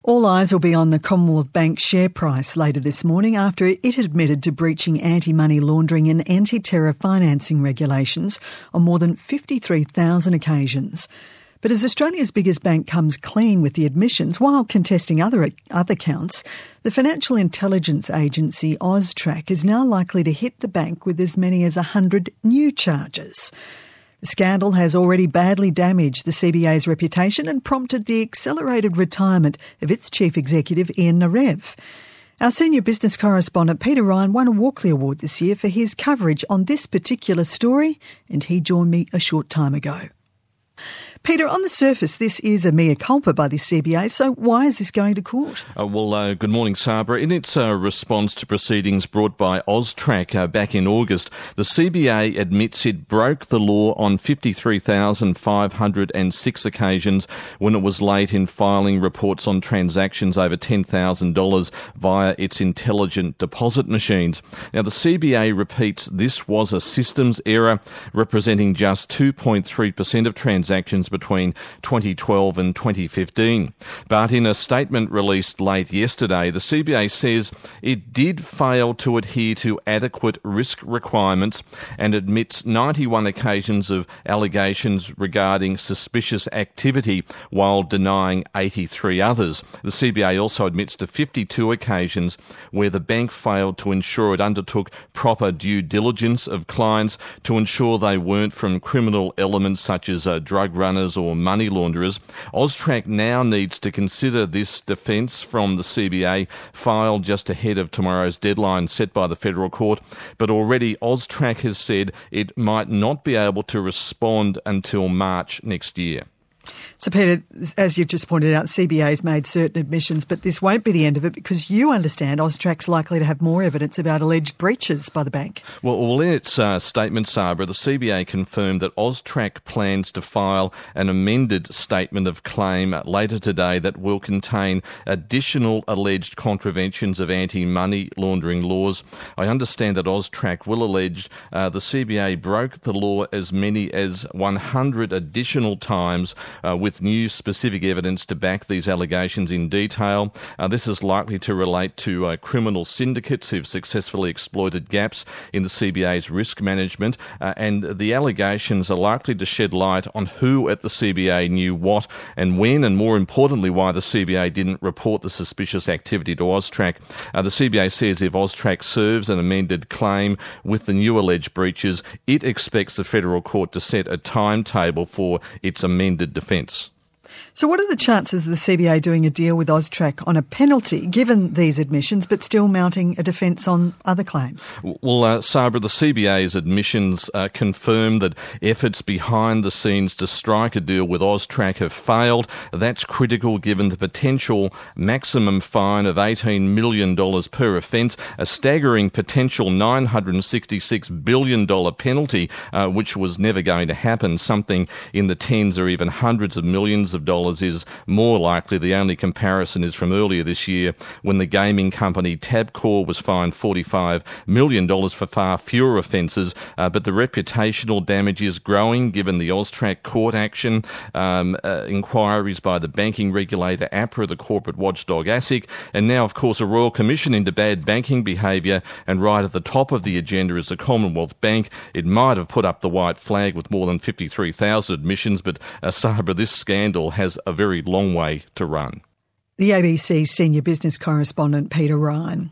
All eyes will be on the Commonwealth Bank share price later this morning after it admitted to breaching anti-money laundering and anti-terror financing regulations on more than 53,000 occasions. But as Australia's biggest bank comes clean with the admissions while contesting other counts, the financial intelligence agency AUSTRAC is now likely to hit the bank with as many as 100 new charges. The scandal has already badly damaged the CBA's reputation and prompted the accelerated retirement of its chief executive, Ian Narev. Our senior business correspondent, Peter Ryan, won a Walkley Award this year for his coverage on this particular story, and he joined me a short time ago. Peter, on the surface, this is a mea culpa by the CBA, so why is this going to court? Good morning, Sabra. In its response to proceedings brought by AUSTRAC back in August, the CBA admits it broke the law on 53,506 occasions when it was late in filing reports on transactions over $10,000 via its intelligent deposit machines. Now, the CBA repeats this was a systems error, representing just 2.3% of transactions between 2012 and 2015. But in a statement released late yesterday, the CBA says it did fail to adhere to adequate risk requirements and admits 91 occasions of allegations regarding suspicious activity while denying 83 others. The CBA also admits to 52 occasions where the bank failed to ensure it undertook proper due diligence of clients to ensure they weren't from criminal elements such as drug runners or money launderers. AUSTRAC now needs to consider this defence from the CBA, filed just ahead of tomorrow's deadline set by the Federal Court, but already AUSTRAC has said it might not be able to respond until March next year. So, Peter, as you've just pointed out, CBA's made certain admissions, but this won't be the end of it because you understand AUSTRAC's likely to have more evidence about alleged breaches by the bank. Well, in its statement, Sabra, the CBA confirmed that AUSTRAC plans to file an amended statement of claim later today that will contain additional alleged contraventions of anti-money laundering laws. I understand that AUSTRAC will allege the CBA broke the law as many as 100 additional times with new specific evidence to back these allegations in detail. This is likely to relate to criminal syndicates who've successfully exploited gaps in the CBA's risk management, and the allegations are likely to shed light on who at the CBA knew what and when, and more importantly, why the CBA didn't report the suspicious activity to AUSTRAC. The CBA says if AUSTRAC serves an amended claim with the new alleged breaches, it expects the Federal Court to set a timetable for its amended defence. So what are the chances of the CBA doing a deal with AUSTRAC on a penalty, given these admissions, but still mounting a defence on other claims? Well, Sabra, the CBA's admissions confirm that efforts behind the scenes to strike a deal with AUSTRAC have failed. That's critical given the potential maximum fine of $18 million per offence, a staggering potential $966 billion penalty, which was never going to happen. Something in the tens or even hundreds of millions of dollars is more likely. The only comparison is from earlier this year when the gaming company Tabcorp was fined $45 million for far fewer offences, but the reputational damage is growing given the AUSTRAC court action, inquiries by the banking regulator APRA, the corporate watchdog ASIC, and now, of course, a Royal Commission into bad banking behaviour, and right at the top of the agenda is the Commonwealth Bank. It might have put up the white flag with more than 53,000 admissions, but Sabra, this scandal has a very long way to run. The ABC senior business correspondent, Peter Ryan.